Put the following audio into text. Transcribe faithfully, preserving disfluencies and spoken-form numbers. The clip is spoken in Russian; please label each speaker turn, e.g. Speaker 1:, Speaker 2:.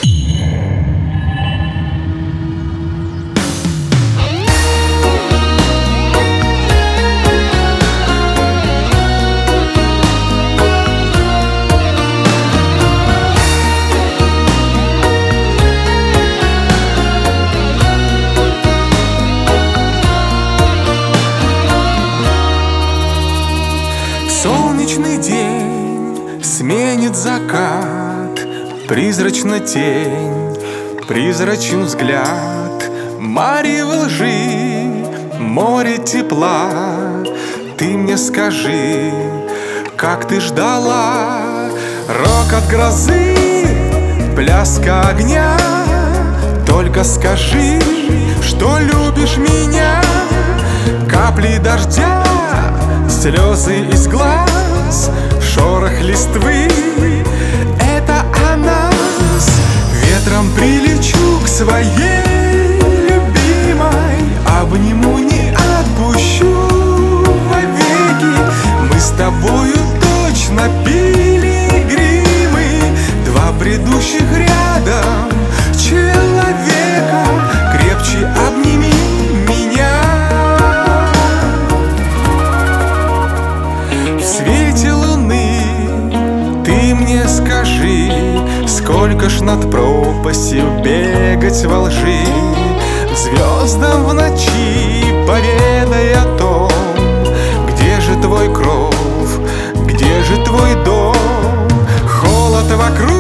Speaker 1: Солнечный день сменит закат, призрачна тень, призрачен взгляд, марево лжи, море тепла. Ты мне скажи, как ты ждала рокот грозы, пляска огня. Только скажи, что любишь меня. Капли дождя, слезы из глаз, шорох листвы — это о нас. Ветром прилечу к своей любимой, обниму, не отпущу вовеки. Мы с тобою точно пилигримы, два бредущих рядом человека. Крепче обними меня. В свете луны ты мне скажи, сколько ж над пропастью бегать во лжи. Звездам в ночи поведай о том, где же твой кров, где же твой дом. Холод вокруг